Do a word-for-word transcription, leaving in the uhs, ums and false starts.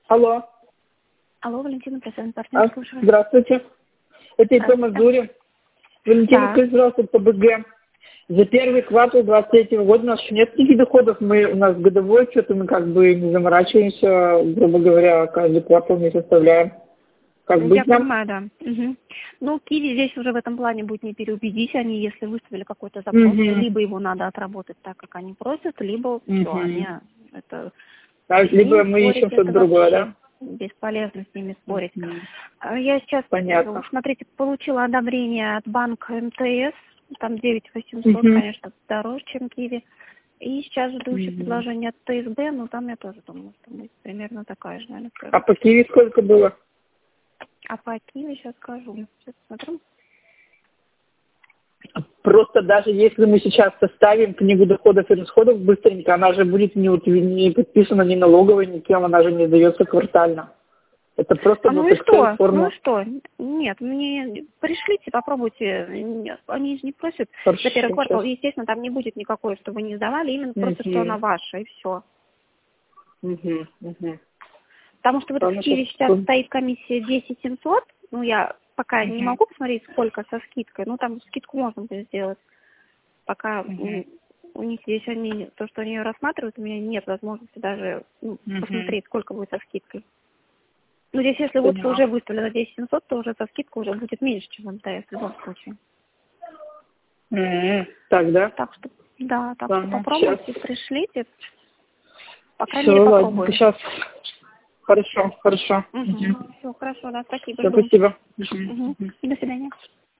Алло. Алло, Валентина, процент партнер, А, слушаю. здравствуйте. Это ИП Мазури. Валентина, Да. скажите, пожалуйста, по БГ. За первый квартал двадцать третьего года у нас еще нет никаких доходов. Мы, у нас годовой что-то мы как бы не заморачиваемся, грубо говоря, каждый квартал не составляем. Как Я быть нам? понимаю, да. Угу. Ну, Киви здесь уже в этом плане будет не переубедить. Они, если выставили какой-то запрос, Угу. либо его надо отработать так, как они просят, либо все, Угу. они это... А, с либо ними мы спорить ищем что-то это другое, вообще да? бесполезно с ними спорить. Угу. А Я сейчас, Понятно. смотрите, получила одобрение от банка МТС, там девять тысяч восемьсот, Угу. конечно, дороже, чем Киви. И сейчас жду еще Угу. предложение от ТСБ, но там я тоже думаю, что будет примерно такая же, наверное, А по Киви сколько было? А по Киви сейчас скажу. Сейчас смотрю. Просто даже если мы сейчас составим книгу доходов и расходов быстренько, она же будет не, утв- не подписана ни налоговой, никем, она же не сдается квартально. Это просто А ну вот и что? Ну Excel-форма. и что? Нет, мне пришлите, попробуйте. Нет, они же не просят Хорошо, за первый квартал. сейчас. Естественно, там не будет никакой, что вы не сдавали, именно просто, что она Угу. ваша, и все. Угу. Угу. Потому что вот в Ладно, сейчас. Киеве сейчас стоит комиссия десять семьсот. Ну, я пока не Угу. могу посмотреть, сколько со скидкой. Ну, там скидку можно будет сделать. Пока Угу. м, у них здесь они, то, что они ее рассматривают, у меня нет возможности даже ну, Угу. посмотреть, сколько будет со скидкой. Ну, здесь, если вот Поняла. уже выставлено десять семьсот, то уже со скидкой уже будет меньше, чем МТС в любом случае. М, Так, да? Так что, да, так что Ладно, сейчас. попробуйте, пришлите. По крайней Все, мере, ладненько, попробуем. сейчас. Хорошо, хорошо. Угу. Угу. Все, хорошо, да, спасибо, Все, жду. спасибо. Угу. Угу. Угу. И до свидания.